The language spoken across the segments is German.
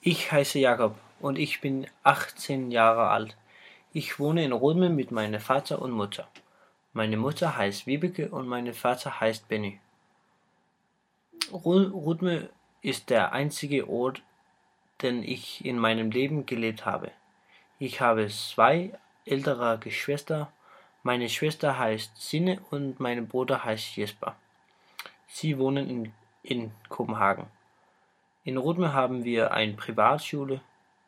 Ich heiße Jakob und ich bin 18 Jahre alt. Ich wohne in Rudme mit meinem Vater und Mutter. Meine Mutter heißt Wiebeke und mein Vater heißt Benny. Rudme ist der einzige Ort, den ich in meinem Leben gelebt habe. Ich habe 2 ältere Geschwister. Meine Schwester heißt Sinne und mein Bruder heißt Jesper. Sie wohnen in Kopenhagen. In Rudme haben wir eine Privatschule,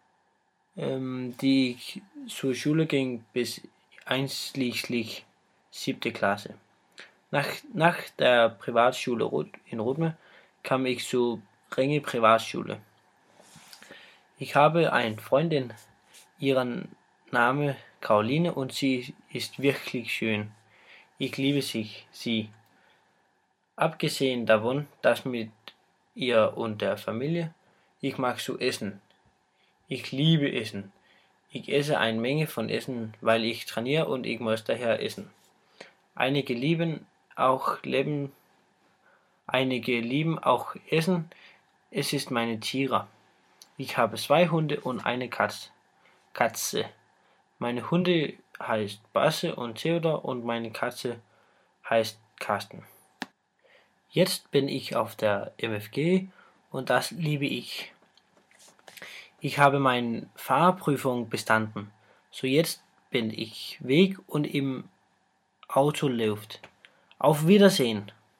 die ich zur Schule ging bis einschließlich 7. Klasse. Nach der Privatschule in Rudme kam ich zur Renge Privatschule. Ich habe eine Freundin, ihren Name Caroline, und sie ist wirklich schön. Ich liebe sie. Abgesehen davon, dass mit ihr und der Familie, ich mag zu essen. Ich liebe Essen. Ich esse eine Menge von Essen, weil ich trainiere und ich muss daher essen. Einige lieben auch Essen. Es ist meine Tiere. Ich habe 2 Hunde und eine Katze. Meine Hunde heißt Basse und Theodor und meine Katze heißt Carsten. Jetzt bin ich auf der MFG und das liebe ich. Ich habe meine Fahrprüfung bestanden. So jetzt bin ich weg und im Auto läuft. Auf Wiedersehen!